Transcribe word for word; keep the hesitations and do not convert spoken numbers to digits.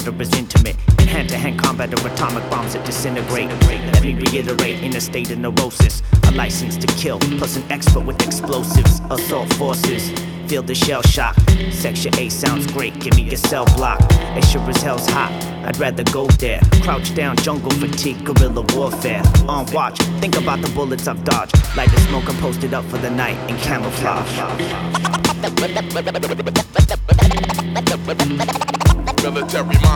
order is intimate. In hand-to-hand combat of atomic bombs that disintegrate. Let me reiterate, in a state of neurosis, a license to kill, plus an expert with explosives. Assault forces, feel the shell shock. Section A sounds great, give me your cell block. It sure as hell's hot, I'd rather go there. Crouch down, jungle fatigue, guerrilla warfare. On watch, think about the bullets I've dodged. Light the smoke, I'm posted up for the night in camouflage. Military mind.